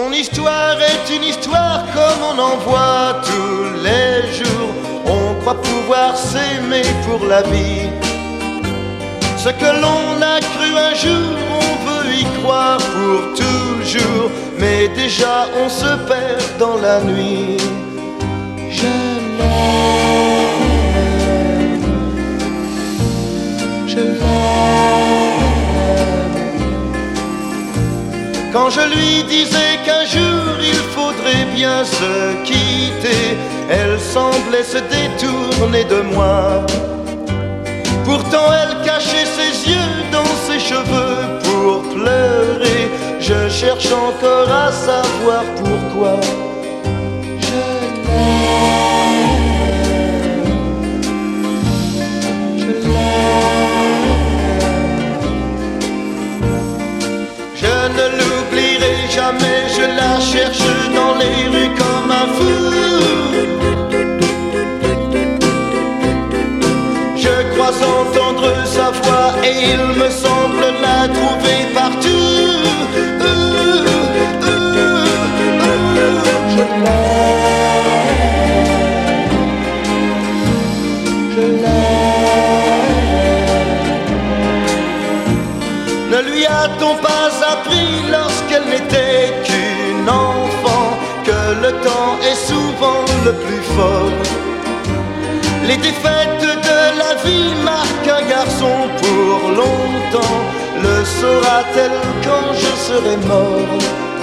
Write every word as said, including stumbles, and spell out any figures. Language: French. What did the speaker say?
Son histoire est une histoire comme on en voit tous les jours. On croit pouvoir s'aimer pour la vie. Ce que l'on a cru un jour, on veut y croire pour toujours. Mais déjà on se perd dans la nuit. Je l'aime, je l'aime. Quand je lui disais qu'un jour il faudrait bien se quitter, elle semblait se détourner de moi. Pourtant elle cachait ses yeux dans ses cheveux pour pleurer. Je cherche encore à savoir pourquoi. Je l'aime, je l'aime. Je ne l'oublierai jamais, je la cherche dans les rues comme un fou. Je crois entendre sa voix et il me semble la trouver partout. Euh, euh, euh, je l'aime, je l'aime. Ne lui a-t-on pas appris lorsqu'elle n'était qu'une enfant que le temps est souvent le plus fort? Les défaites de la vie marquent un garçon pour longtemps. Le saura-t-elle quand je serai mort?